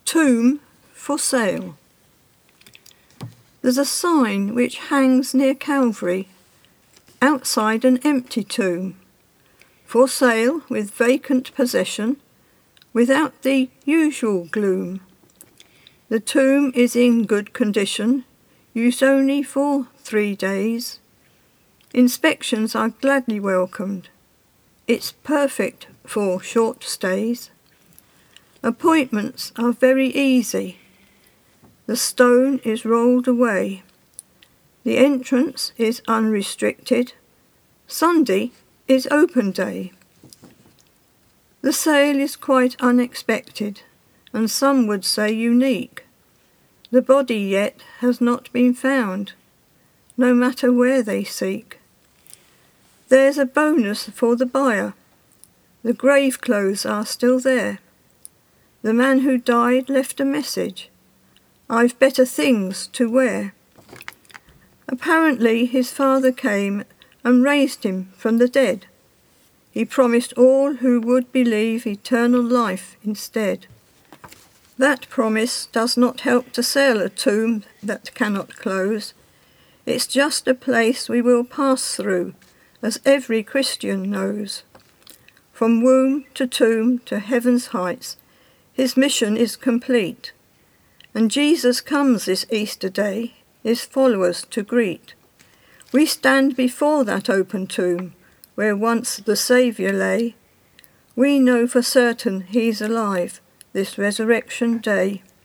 Tomb for sale. There's a sign which hangs near Calvary, outside an empty tomb, for sale with vacant possession, without the usual gloom. The tomb is in good condition, used only for 3 days. Inspections are gladly welcomed. It's perfect for short stays. Appointments are very easy. The stone is rolled away. The entrance is unrestricted. Sunday is open day. The sale is quite unexpected, and some would say unique. The body yet has not been found, no matter where they seek. There's a bonus for the buyer. The grave clothes are still there. The man who died left a message. I've better things to wear. Apparently his father came and raised him from the dead. He promised all who would believe eternal life instead. That promise does not help to sell a tomb that cannot close. It's just a place we will pass through, as every Christian knows. From womb to heaven's heights, his mission is complete, and Jesus comes this Easter day, his followers to greet. We stand before that open tomb, where once the Saviour lay. We know for certain he's alive this resurrection day.